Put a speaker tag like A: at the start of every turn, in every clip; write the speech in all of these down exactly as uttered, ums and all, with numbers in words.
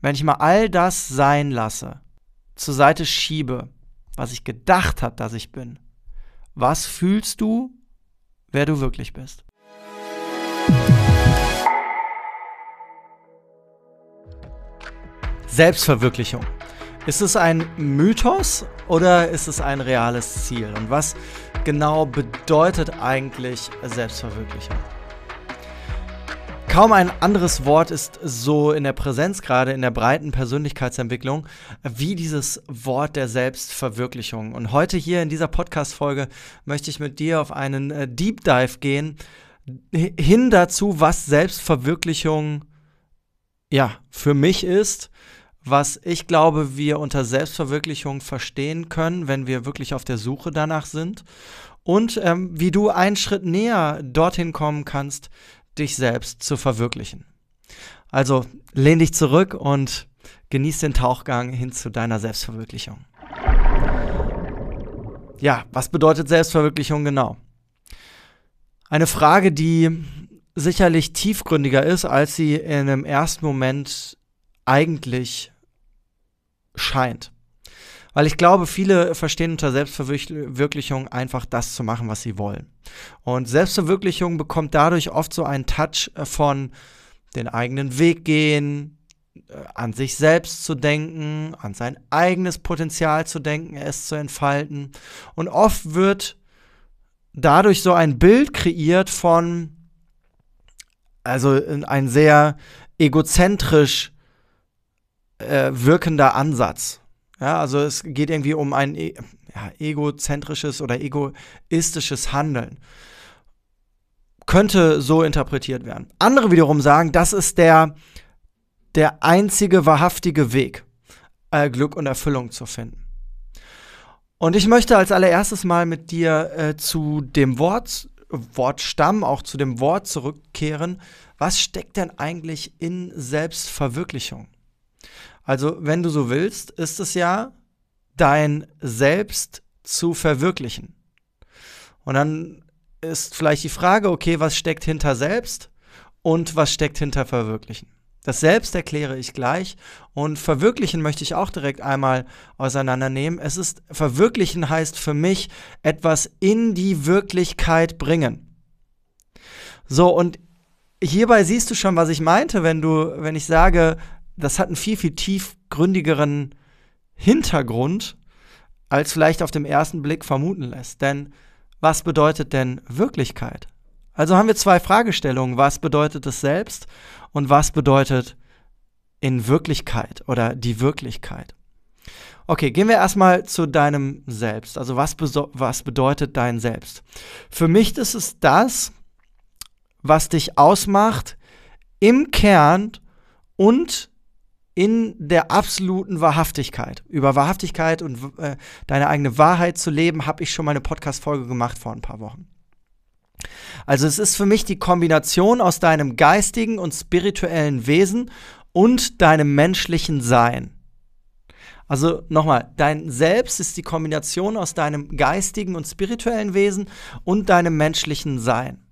A: wenn ich mal all das sein lasse, zur Seite schiebe, was ich gedacht habe, dass ich bin, was fühlst du, wer du wirklich bist? Selbstverwirklichung. Ist es ein Mythos oder ist es ein reales Ziel? Und was genau bedeutet eigentlich Selbstverwirklichung? Kaum ein anderes Wort ist so in der Präsenz, gerade in der breiten Persönlichkeitsentwicklung, wie dieses Wort der Selbstverwirklichung. Und heute hier in dieser Podcast-Folge möchte ich mit dir auf einen äh, Deep Dive gehen, hin dazu, was Selbstverwirklichung ja für mich ist, was ich glaube, wir unter Selbstverwirklichung verstehen können, wenn wir wirklich auf der Suche danach sind und ähm, wie du einen Schritt näher dorthin kommen kannst, dich selbst zu verwirklichen. Also lehn dich zurück und genieß den Tauchgang hin zu deiner Selbstverwirklichung. Ja, was bedeutet Selbstverwirklichung genau? Eine Frage, die sicherlich tiefgründiger ist, als sie in einem ersten Moment eigentlich scheint. Weil ich glaube, viele verstehen unter Selbstverwirklichung einfach das zu machen, was sie wollen. Und Selbstverwirklichung bekommt dadurch oft so einen Touch von den eigenen Weg gehen, an sich selbst zu denken, an sein eigenes Potenzial zu denken, es zu entfalten. Und oft wird dadurch so ein Bild kreiert von, also ein sehr egozentrisch äh, wirkender Ansatz. Ja, also es geht irgendwie um ein e- ja, egozentrisches oder egoistisches Handeln. Könnte so interpretiert werden. Andere wiederum sagen, das ist der, der einzige wahrhaftige Weg, äh, Glück und Erfüllung zu finden. Und ich möchte als allererstes mal mit dir äh, zu dem Wort, Wortstamm, auch zu dem Wort zurückkehren. Was steckt denn eigentlich in Selbstverwirklichung? Also, wenn du so willst, ist es ja, dein Selbst zu verwirklichen. Und dann ist vielleicht die Frage, okay, was steckt hinter Selbst und was steckt hinter Verwirklichen? Das Selbst erkläre ich gleich und Verwirklichen möchte ich auch direkt einmal auseinandernehmen. Es ist, Verwirklichen heißt für mich, etwas in die Wirklichkeit bringen. So, und hierbei siehst du schon, was ich meinte, wenn du, wenn ich sage, das hat einen viel, viel tiefgründigeren Hintergrund, als vielleicht auf den ersten Blick vermuten lässt. Denn was bedeutet denn Wirklichkeit? Also haben wir zwei Fragestellungen. Was bedeutet es selbst und was bedeutet in Wirklichkeit oder die Wirklichkeit? Okay, gehen wir erstmal zu deinem Selbst. Also was, beso- was bedeutet dein Selbst? Für mich ist es das, was dich ausmacht im Kern und in der absoluten Wahrhaftigkeit. Über Wahrhaftigkeit und äh, deine eigene Wahrheit zu leben, habe ich schon mal eine Podcast-Folge gemacht vor ein paar Wochen. Also es ist für mich die Kombination aus deinem geistigen und spirituellen Wesen und deinem menschlichen Sein. Also nochmal, dein Selbst ist die Kombination aus deinem geistigen und spirituellen Wesen und deinem menschlichen Sein.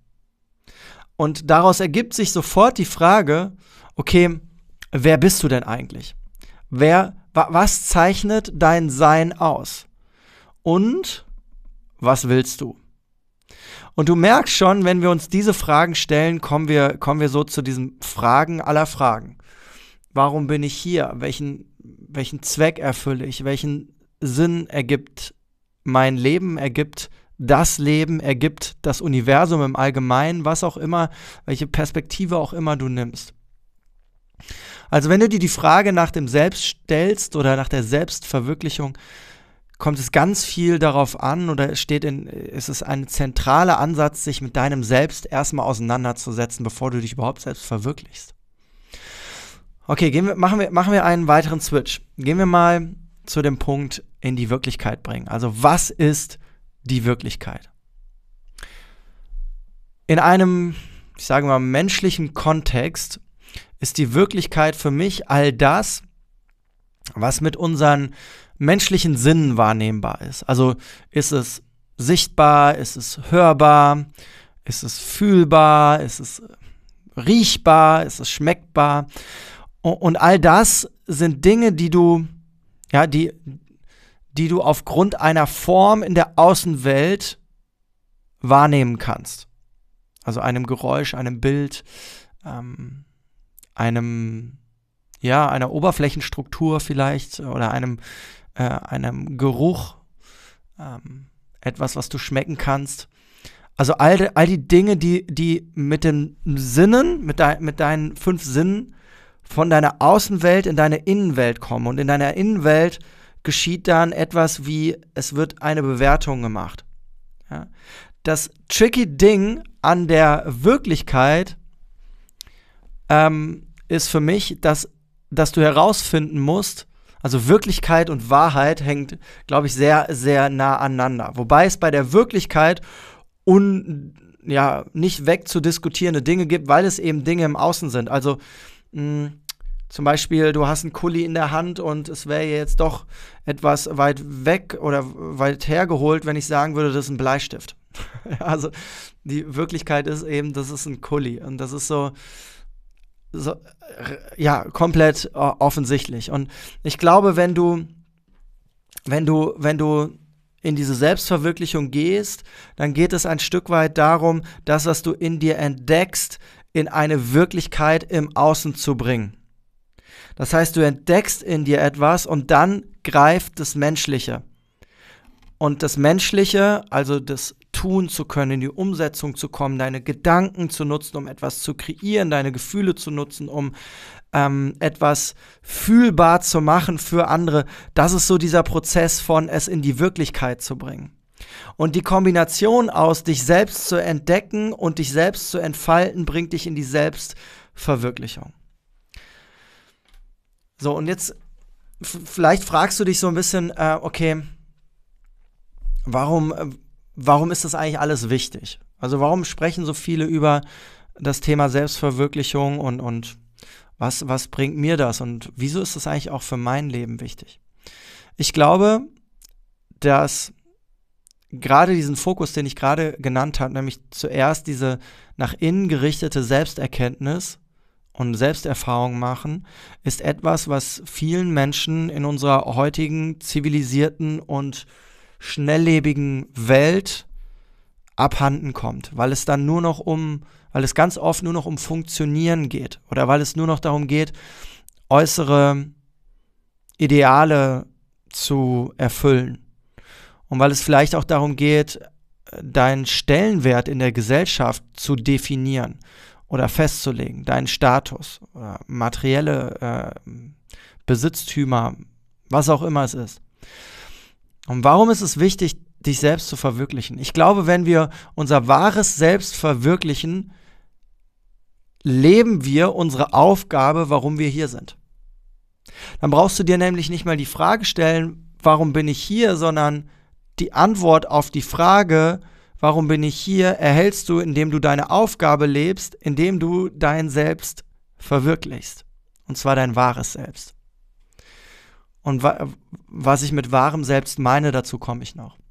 A: Und daraus ergibt sich sofort die Frage, okay, wer bist du denn eigentlich? Wer, wa, was zeichnet dein Sein aus? Und was willst du? Und du merkst schon, wenn wir uns diese Fragen stellen, kommen wir, kommen wir so zu diesen Fragen aller Fragen. Warum bin ich hier? Welchen, welchen Zweck erfülle ich? Welchen Sinn ergibt mein Leben? Ergibt das Leben? Ergibt das Universum im Allgemeinen? Was auch immer, welche Perspektive auch immer du nimmst. Also wenn du dir die Frage nach dem Selbst stellst oder nach der Selbstverwirklichung, kommt es ganz viel darauf an oder es steht in, es ist ein zentraler Ansatz, sich mit deinem Selbst erstmal auseinanderzusetzen, bevor du dich überhaupt selbst verwirklichst. Okay, gehen wir, machen wir, machen wir einen weiteren Switch. Gehen wir mal zu dem Punkt in die Wirklichkeit bringen. Also was ist die Wirklichkeit? In einem, ich sage mal, menschlichen Kontext ist die Wirklichkeit für mich all das, was mit unseren menschlichen Sinnen wahrnehmbar ist. Also ist es sichtbar, ist es hörbar, ist es fühlbar, ist es riechbar, ist es schmeckbar. Und all das sind Dinge, die du, ja, die, die du aufgrund einer Form in der Außenwelt wahrnehmen kannst. Also einem Geräusch, einem Bild, ähm, einem, ja, einer Oberflächenstruktur vielleicht oder einem, äh, einem Geruch, ähm, etwas, was du schmecken kannst. Also all, de, all die Dinge, die, die mit den Sinnen, mit, de, mit deinen fünf Sinnen von deiner Außenwelt in deine Innenwelt kommen. Und in deiner Innenwelt geschieht dann etwas wie, es wird eine Bewertung gemacht. Ja? Das tricky Ding an der Wirklichkeit ähm, ist für mich, dass, dass du herausfinden musst, also Wirklichkeit und Wahrheit hängt, glaube ich, sehr, sehr nah aneinander. Wobei es bei der Wirklichkeit un, ja, nicht wegzudiskutierende Dinge gibt, weil es eben Dinge im Außen sind. Also mh, zum Beispiel, du hast einen Kuli in der Hand und es wäre jetzt doch etwas weit weg oder weit hergeholt, wenn ich sagen würde, das ist ein Bleistift. Also die Wirklichkeit ist eben, das ist ein Kuli und das ist so, so ja, komplett uh, offensichtlich. Und ich glaube, wenn du, wenn du, wenn du in diese Selbstverwirklichung gehst, dann geht es ein Stück weit darum, das, was du in dir entdeckst, in eine Wirklichkeit im Außen zu bringen. Das heißt, du entdeckst in dir etwas und dann greift das Menschliche. Und das Menschliche, also das tun zu können, in die Umsetzung zu kommen, deine Gedanken zu nutzen, um etwas zu kreieren, deine Gefühle zu nutzen, um ähm, etwas fühlbar zu machen für andere, das ist so dieser Prozess von es in die Wirklichkeit zu bringen. Und die Kombination aus dich selbst zu entdecken und dich selbst zu entfalten, bringt dich in die Selbstverwirklichung. So, und jetzt f- vielleicht fragst du dich so ein bisschen, äh, okay, warum, äh, warum ist das eigentlich alles wichtig? Also warum sprechen so viele über das Thema Selbstverwirklichung und, und was, was bringt mir das? Und wieso ist das eigentlich auch für mein Leben wichtig? Ich glaube, dass gerade diesen Fokus, den ich gerade genannt habe, nämlich zuerst diese nach innen gerichtete Selbsterkenntnis und Selbsterfahrung machen, ist etwas, was vielen Menschen in unserer heutigen zivilisierten und schnelllebigen Welt abhanden kommt, weil es dann nur noch um, weil es ganz oft nur noch um Funktionieren geht oder weil es nur noch darum geht, äußere Ideale zu erfüllen und weil es vielleicht auch darum geht, deinen Stellenwert in der Gesellschaft zu definieren oder festzulegen, deinen Status oder materielle äh, Besitztümer, was auch immer es ist. Und warum ist es wichtig, dich selbst zu verwirklichen? Ich glaube, wenn wir unser wahres Selbst verwirklichen, leben wir unsere Aufgabe, warum wir hier sind. Dann brauchst du dir nämlich nicht mal die Frage stellen, warum bin ich hier, sondern die Antwort auf die Frage, warum bin ich hier, erhältst du, indem du deine Aufgabe lebst, indem du dein Selbst verwirklichst. Und zwar dein wahres Selbst. Und wa- was ich mit wahrem Selbst meine, dazu komme ich noch.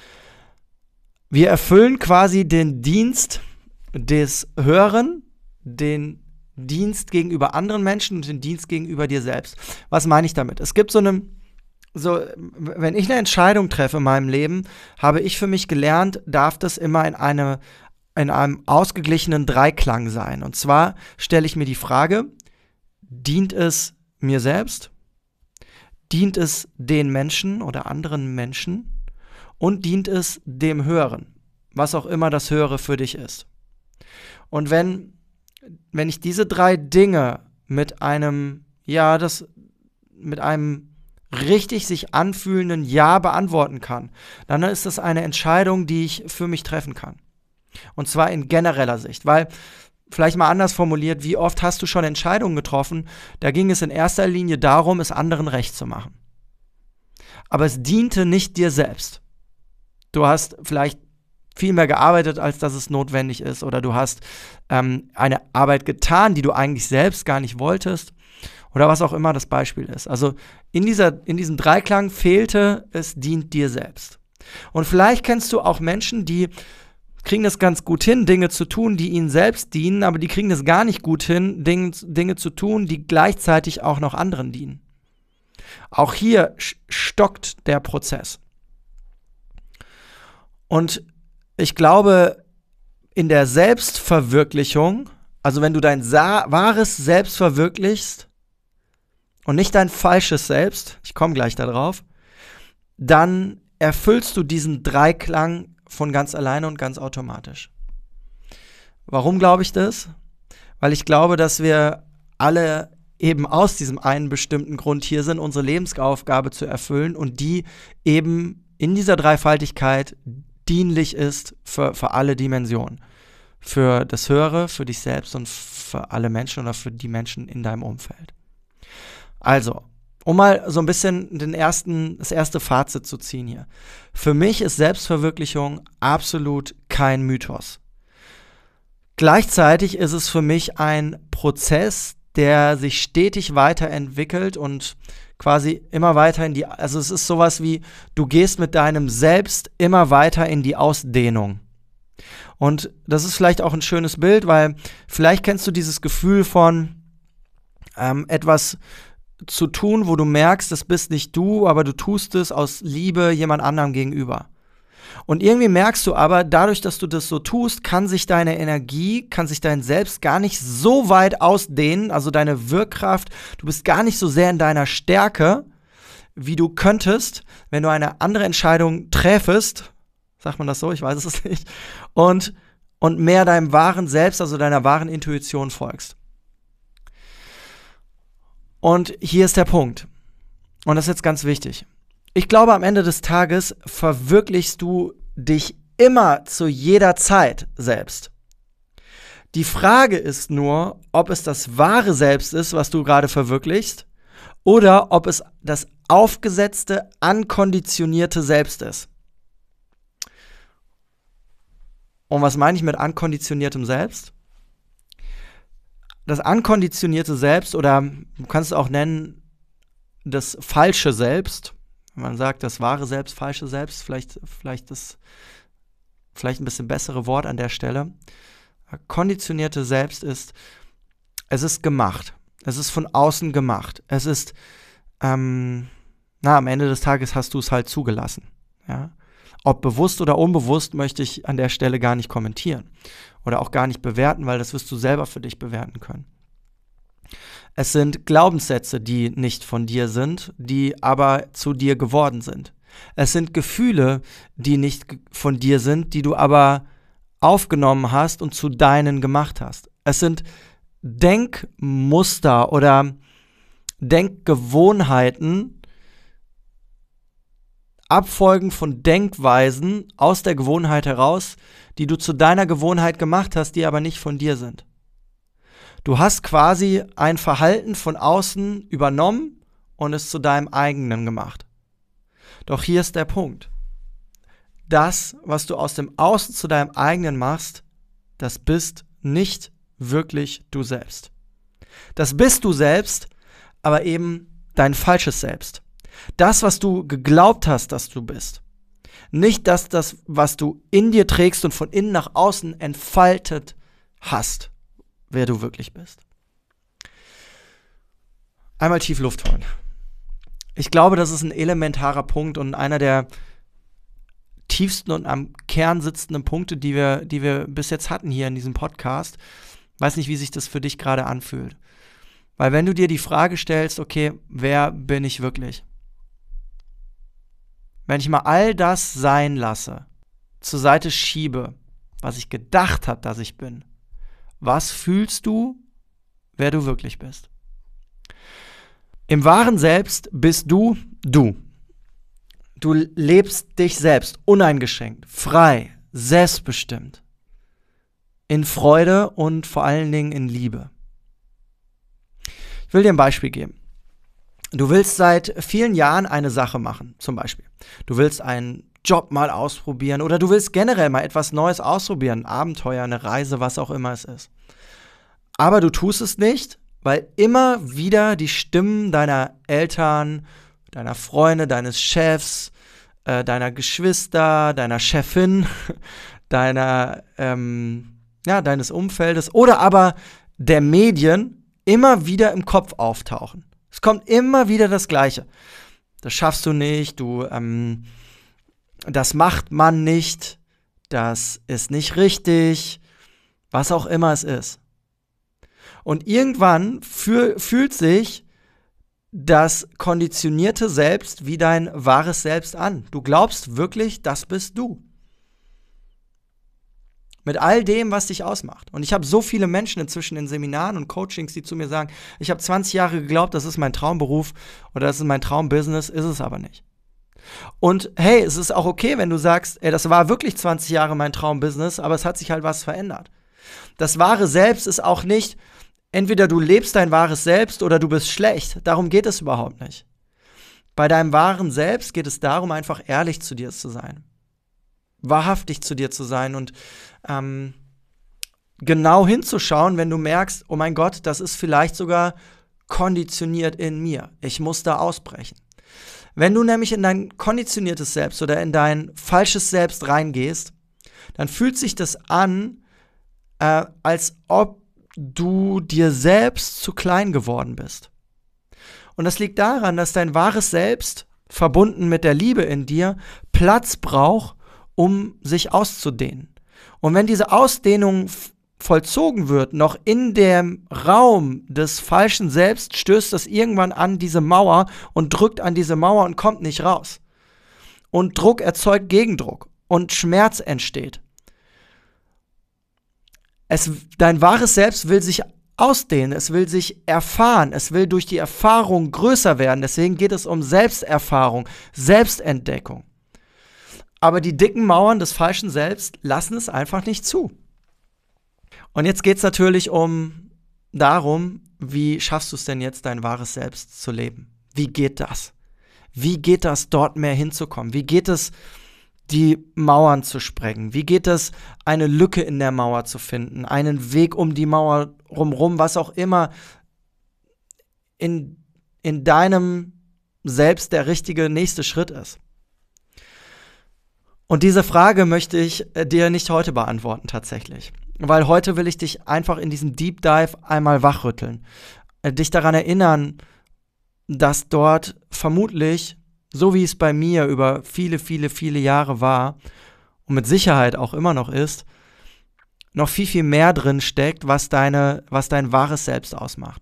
A: Wir erfüllen quasi den Dienst des Höheren, den Dienst gegenüber anderen Menschen und den Dienst gegenüber dir selbst. Was meine ich damit? Es gibt so eine, so, wenn ich eine Entscheidung treffe in meinem Leben, habe ich für mich gelernt, darf das immer in, eine, in einem ausgeglichenen Dreiklang sein. Und zwar stelle ich mir die Frage, dient es mir selbst? Dient es den Menschen oder anderen Menschen? Und dient es dem Höheren, was auch immer das Höhere für dich ist. Und wenn, wenn ich diese drei Dinge mit einem, ja, das, mit einem richtig sich anfühlenden Ja beantworten kann, dann ist das eine Entscheidung, die ich für mich treffen kann. Und zwar in genereller Sicht, weil, vielleicht mal anders formuliert, wie oft hast du schon Entscheidungen getroffen, da ging es in erster Linie darum, es anderen recht zu machen. Aber es diente nicht dir selbst. Du hast vielleicht viel mehr gearbeitet, als dass es notwendig ist, oder du hast ähm, eine Arbeit getan, die du eigentlich selbst gar nicht wolltest, oder was auch immer das Beispiel ist. Also in, dieser, in diesem Dreiklang fehlte, es dient dir selbst. Und vielleicht kennst du auch Menschen, die kriegen das ganz gut hin, Dinge zu tun, die ihnen selbst dienen, aber die kriegen das gar nicht gut hin, Dinge, Dinge zu tun, die gleichzeitig auch noch anderen dienen. Auch hier stockt der Prozess. Und ich glaube, in der Selbstverwirklichung, also wenn du dein sa- wahres Selbst verwirklichst und nicht dein falsches Selbst, ich komme gleich darauf, dann erfüllst du diesen Dreiklang von ganz alleine und ganz automatisch. Warum glaube ich das? Weil ich glaube, dass wir alle eben aus diesem einen bestimmten Grund hier sind, unsere Lebensaufgabe zu erfüllen und die eben in dieser Dreifaltigkeit dienlich ist für, für alle Dimensionen. Für das Höhere, für dich selbst und für alle Menschen oder für die Menschen in deinem Umfeld. Also, um mal so ein bisschen den ersten, das erste Fazit zu ziehen hier. Für mich ist Selbstverwirklichung absolut kein Mythos. Gleichzeitig ist es für mich ein Prozess, der sich stetig weiterentwickelt und quasi immer weiter in die, also es ist sowas wie, du gehst mit deinem Selbst immer weiter in die Ausdehnung. Und das ist vielleicht auch ein schönes Bild, weil vielleicht kennst du dieses Gefühl von ähm, etwas zu tun, wo du merkst, das bist nicht du, aber du tust es aus Liebe jemand anderem gegenüber. Und irgendwie merkst du aber, dadurch, dass du das so tust, kann sich deine Energie, kann sich dein Selbst gar nicht so weit ausdehnen, also deine Wirkkraft, du bist gar nicht so sehr in deiner Stärke, wie du könntest, wenn du eine andere Entscheidung träfest, sagt man das so, ich weiß es nicht, und, und mehr deinem wahren Selbst, also deiner wahren Intuition folgst. Und hier ist der Punkt. Und das ist jetzt ganz wichtig. Ich glaube, am Ende des Tages verwirklichst du dich immer zu jeder Zeit selbst. Die Frage ist nur, ob es das wahre Selbst ist, was du gerade verwirklichst, oder ob es das aufgesetzte, ankonditionierte Selbst ist. Und was meine ich mit ankonditioniertem Selbst? Das ankonditionierte Selbst, oder du kannst es auch nennen, das falsche Selbst, wenn man sagt, das wahre Selbst, falsche Selbst, vielleicht, vielleicht das vielleicht ein bisschen bessere Wort an der Stelle. Konditionierte Selbst ist, es ist gemacht. Es ist von außen gemacht. Es ist, ähm, na, am Ende des Tages hast du es halt zugelassen. Ja? Ob bewusst oder unbewusst, möchte ich an der Stelle gar nicht kommentieren. Oder auch gar nicht bewerten, weil das wirst du selber für dich bewerten können. Es sind Glaubenssätze, die nicht von dir sind, die aber zu dir geworden sind. Es sind Gefühle, die nicht von dir sind, die du aber aufgenommen hast und zu deinen gemacht hast. Es sind Denkmuster oder Denkgewohnheiten, Abfolgen von Denkweisen aus der Gewohnheit heraus, die du zu deiner Gewohnheit gemacht hast, die aber nicht von dir sind. Du hast quasi ein Verhalten von außen übernommen und es zu deinem eigenen gemacht. Doch hier ist der Punkt. Das, was du aus dem Außen zu deinem eigenen machst, das bist nicht wirklich du selbst. Das bist du selbst, aber eben dein falsches Selbst. Das, was du geglaubt hast, dass du bist. Nicht das, das, was du in dir trägst und von innen nach außen entfaltet hast, wer du wirklich bist. Einmal tief Luft holen. Ich glaube, das ist ein elementarer Punkt und einer der tiefsten und am Kern sitzenden Punkte, die wir, die wir bis jetzt hatten hier in diesem Podcast. Weiß nicht, wie sich das für dich gerade anfühlt. Weil wenn du dir die Frage stellst, okay, wer bin ich wirklich? Wenn ich mal all das sein lasse, zur Seite schiebe, was ich gedacht habe, dass ich bin, was fühlst du, wer du wirklich bist? Im wahren Selbst bist du du. Du lebst dich selbst uneingeschränkt, frei, selbstbestimmt, in Freude und vor allen Dingen in Liebe. Ich will dir ein Beispiel geben. Du willst seit vielen Jahren eine Sache machen, zum Beispiel. Du willst einen Job mal ausprobieren oder du willst generell mal etwas Neues ausprobieren, ein Abenteuer, eine Reise, was auch immer es ist. Aber du tust es nicht, weil immer wieder die Stimmen deiner Eltern, deiner Freunde, deines Chefs, äh, deiner Geschwister, deiner Chefin, deiner, ähm, ja, deines Umfeldes oder aber der Medien immer wieder im Kopf auftauchen. Es kommt immer wieder das Gleiche. Das schaffst du nicht, du, ähm, das macht man nicht, das ist nicht richtig, was auch immer es ist. Und irgendwann fühl, fühlt sich das konditionierte Selbst wie dein wahres Selbst an. Du glaubst wirklich, das bist du. Mit all dem, was dich ausmacht. Und ich habe so viele Menschen inzwischen in Seminaren und Coachings, die zu mir sagen, ich habe zwanzig Jahre geglaubt, das ist mein Traumberuf oder das ist mein Traumbusiness, ist es aber nicht. Und hey, es ist auch okay, wenn du sagst, ey, das war wirklich zwanzig Jahre mein Traumbusiness, aber es hat sich halt was verändert. Das wahre Selbst ist auch nicht, entweder du lebst dein wahres Selbst oder du bist schlecht. Darum geht es überhaupt nicht. Bei deinem wahren Selbst geht es darum, einfach ehrlich zu dir zu sein. Wahrhaftig zu dir zu sein und ähm, genau hinzuschauen, wenn du merkst, oh mein Gott, das ist vielleicht sogar konditioniert in mir. Ich muss da ausbrechen. Wenn du nämlich in dein konditioniertes Selbst oder in dein falsches Selbst reingehst, dann fühlt sich das an, äh, als ob du dir selbst zu klein geworden bist. Und das liegt daran, dass dein wahres Selbst, verbunden mit der Liebe in dir, Platz braucht, um sich auszudehnen. Und wenn diese Ausdehnung f- vollzogen wird, noch in dem Raum des falschen Selbst, stößt das irgendwann an diese Mauer und drückt an diese Mauer und kommt nicht raus. Und Druck erzeugt Gegendruck und Schmerz entsteht. Es, dein wahres Selbst will sich ausdehnen, es will sich erfahren, es will durch die Erfahrung größer werden. Deswegen geht es um Selbsterfahrung, Selbstentdeckung. Aber die dicken Mauern des falschen Selbst lassen es einfach nicht zu. Und jetzt geht es natürlich um darum, wie schaffst du es denn jetzt, dein wahres Selbst zu leben? Wie geht das? Wie geht das, dort mehr hinzukommen? Wie geht es, die Mauern zu sprengen? Wie geht es, eine Lücke in der Mauer zu finden? Einen Weg um die Mauer rumrum, was auch immer in, in deinem Selbst der richtige nächste Schritt ist. Und diese Frage möchte ich dir nicht heute beantworten tatsächlich. Weil heute will ich dich einfach in diesem Deep Dive einmal wachrütteln. Dich daran erinnern, dass dort vermutlich, so wie es bei mir über viele, viele, viele Jahre war und mit Sicherheit auch immer noch ist, noch viel, viel mehr drin steckt, was deine, was dein wahres Selbst ausmacht.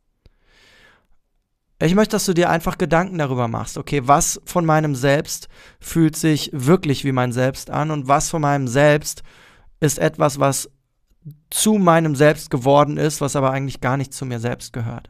A: Ich möchte, dass du dir einfach Gedanken darüber machst, okay, was von meinem Selbst fühlt sich wirklich wie mein Selbst an und was von meinem Selbst ist etwas, was zu meinem Selbst geworden ist, was aber eigentlich gar nicht zu mir selbst gehört.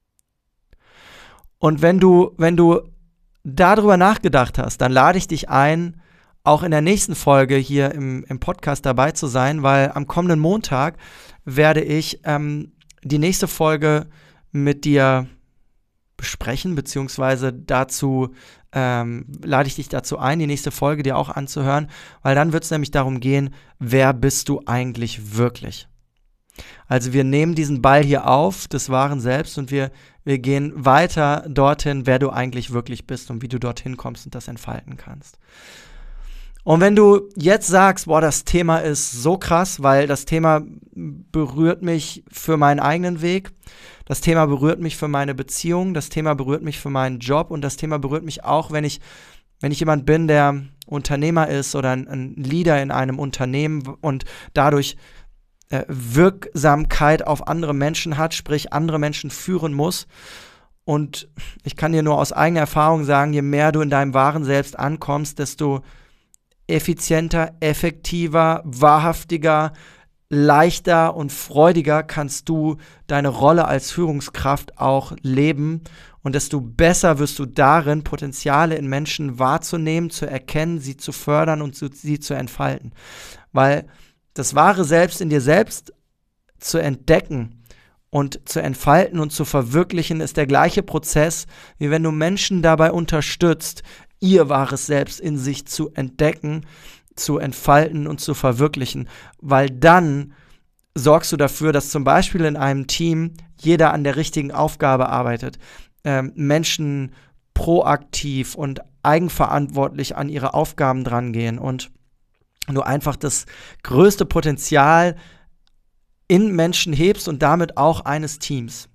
A: Und wenn du, wenn du darüber nachgedacht hast, dann lade ich dich ein, auch in der nächsten Folge hier im, im Podcast dabei zu sein, weil am kommenden Montag werde ich ähm, die nächste Folge mit dir besprechen, beziehungsweise dazu ähm, lade ich dich dazu ein, die nächste Folge dir auch anzuhören, weil dann wird es nämlich darum gehen, wer bist du eigentlich wirklich? Also wir nehmen diesen Ball hier auf, des wahren Selbst, und wir, wir gehen weiter dorthin, wer du eigentlich wirklich bist und wie du dorthin kommst und das entfalten kannst. Und wenn du jetzt sagst, boah, das Thema ist so krass, weil das Thema berührt mich für meinen eigenen Weg, das Thema berührt mich für meine Beziehung, das Thema berührt mich für meinen Job und das Thema berührt mich auch, wenn ich, wenn ich jemand bin, der Unternehmer ist oder ein, ein Leader in einem Unternehmen und dadurch äh, Wirksamkeit auf andere Menschen hat, sprich andere Menschen führen muss. Und ich kann dir nur aus eigener Erfahrung sagen, je mehr du in deinem wahren Selbst ankommst, desto effizienter, effektiver, wahrhaftiger, leichter und freudiger kannst du deine Rolle als Führungskraft auch leben und desto besser wirst du darin, Potenziale in Menschen wahrzunehmen, zu erkennen, sie zu fördern und zu, sie zu entfalten. Weil das wahre Selbst in dir selbst zu entdecken und zu entfalten und zu verwirklichen, ist der gleiche Prozess, wie wenn du Menschen dabei unterstützt, ihr wahres Selbst in sich zu entdecken, zu entfalten und zu verwirklichen, weil dann sorgst du dafür, dass zum Beispiel in einem Team jeder an der richtigen Aufgabe arbeitet, ähm, Menschen proaktiv und eigenverantwortlich an ihre Aufgaben drangehen und du einfach das größte Potenzial in Menschen hebst und damit auch eines Teams.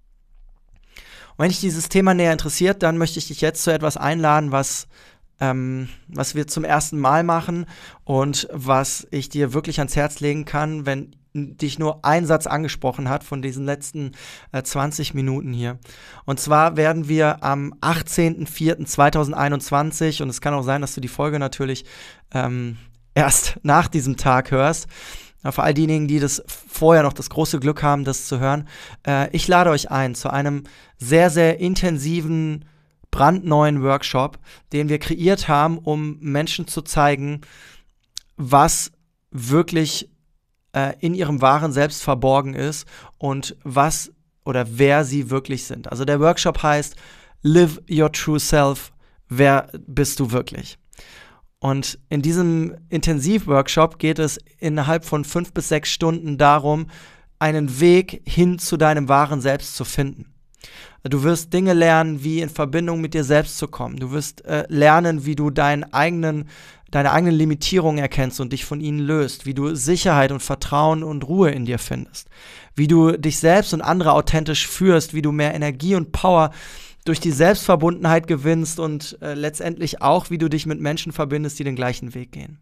A: Und wenn dich dieses Thema näher interessiert, dann möchte ich dich jetzt zu etwas einladen, was, ähm, was wir zum ersten Mal machen und was ich dir wirklich ans Herz legen kann, wenn dich nur ein Satz angesprochen hat von diesen letzten äh, zwanzig Minuten hier. Und zwar werden wir am achtzehnten vierten zweitausendeinundzwanzig, und es kann auch sein, dass du die Folge natürlich ähm, erst nach diesem Tag hörst, für all diejenigen, die das vorher noch das große Glück haben, das zu hören, äh, ich lade euch ein zu einem sehr, sehr intensiven, brandneuen Workshop, den wir kreiert haben, um Menschen zu zeigen, was wirklich äh, in ihrem wahren Selbst verborgen ist und was oder wer sie wirklich sind. Also der Workshop heißt Live Your True Self. Wer bist du wirklich? Und in diesem Intensivworkshop geht es innerhalb von fünf bis sechs Stunden darum, einen Weg hin zu deinem wahren Selbst zu finden. Du wirst Dinge lernen, wie in Verbindung mit dir selbst zu kommen. Du wirst äh, lernen, wie du deinen eigenen, deine eigenen Limitierungen erkennst und dich von ihnen löst, wie du Sicherheit und Vertrauen und Ruhe in dir findest, wie du dich selbst und andere authentisch führst, wie du mehr Energie und Power durch die Selbstverbundenheit gewinnst und äh, letztendlich auch, wie du dich mit Menschen verbindest, die den gleichen Weg gehen.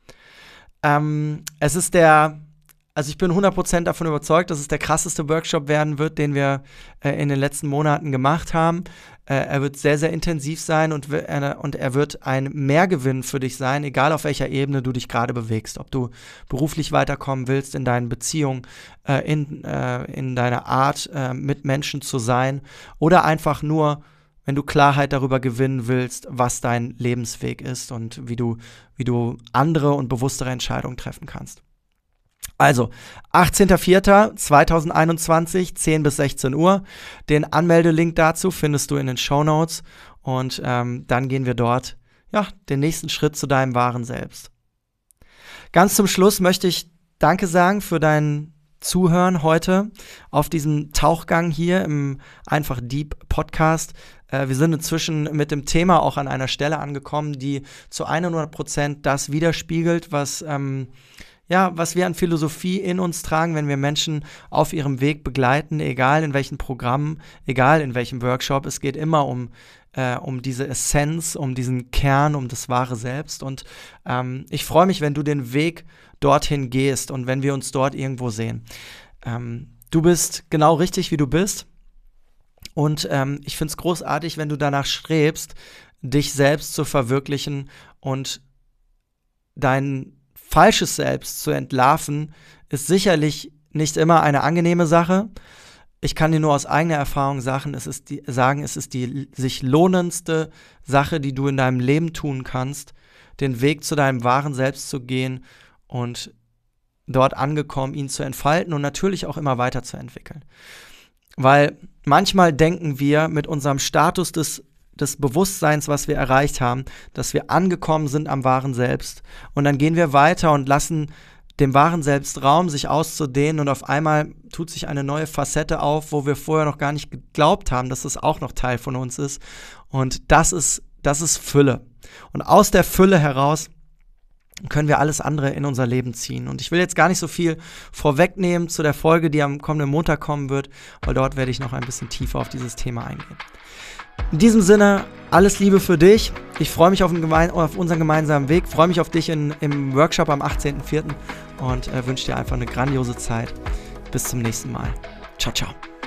A: Ähm, es ist der, also ich bin hundert Prozent davon überzeugt, dass es der krasseste Workshop werden wird, den wir äh, in den letzten Monaten gemacht haben. Äh, er wird sehr, sehr intensiv sein und, äh, und er wird ein Mehrgewinn für dich sein, egal auf welcher Ebene du dich gerade bewegst. Ob du beruflich weiterkommen willst, in deinen Beziehungen, äh, in, äh, in deiner Art, äh, mit Menschen zu sein oder einfach nur, wenn du Klarheit darüber gewinnen willst, was dein Lebensweg ist und wie du, wie du andere und bewusstere Entscheidungen treffen kannst. Also, achtzehnten vierten zweitausendeinundzwanzig, zehn bis sechzehn Uhr. Den Anmeldelink dazu findest du in den Shownotes. Und ähm, dann gehen wir dort, ja, den nächsten Schritt zu deinem wahren Selbst. Ganz zum Schluss möchte ich Danke sagen für dein Zuhören heute auf diesem Tauchgang hier im Einfach Deep Podcast. Äh, wir sind inzwischen mit dem Thema auch an einer Stelle angekommen, die zu hundert Prozent das widerspiegelt, was ähm, Ja, was wir an Philosophie in uns tragen, wenn wir Menschen auf ihrem Weg begleiten, egal in welchen Programmen, egal in welchem Workshop. Es geht immer um, äh, um diese Essenz, um diesen Kern, um das wahre Selbst. Und ähm, ich freue mich, wenn du den Weg dorthin gehst und wenn wir uns dort irgendwo sehen. Ähm, du bist genau richtig, wie du bist. Und ähm, ich finde es großartig, wenn du danach strebst, dich selbst zu verwirklichen und dein falsches Selbst zu entlarven, ist sicherlich nicht immer eine angenehme Sache. Ich kann dir nur aus eigener Erfahrung sagen, es ist die, sagen, es ist die sich lohnendste Sache, die du in deinem Leben tun kannst, den Weg zu deinem wahren Selbst zu gehen und dort angekommen, ihn zu entfalten und natürlich auch immer weiterzuentwickeln. Weil manchmal denken wir mit unserem Status des des Bewusstseins, was wir erreicht haben, dass wir angekommen sind am wahren Selbst. Und dann gehen wir weiter und lassen dem wahren Selbst Raum, sich auszudehnen und auf einmal tut sich eine neue Facette auf, wo wir vorher noch gar nicht geglaubt haben, dass es auch noch Teil von uns ist. Und das ist, das ist Fülle. Und aus der Fülle heraus können wir alles andere in unser Leben ziehen. Und ich will jetzt gar nicht so viel vorwegnehmen zu der Folge, die am kommenden Montag kommen wird, weil dort werde ich noch ein bisschen tiefer auf dieses Thema eingehen. In diesem Sinne, alles Liebe für dich. Ich freue mich auf, Geme- auf unseren gemeinsamen Weg, freue mich auf dich in, im Workshop am achtzehnten vierten und äh, wünsche dir einfach eine grandiose Zeit. Bis zum nächsten Mal. Ciao, ciao.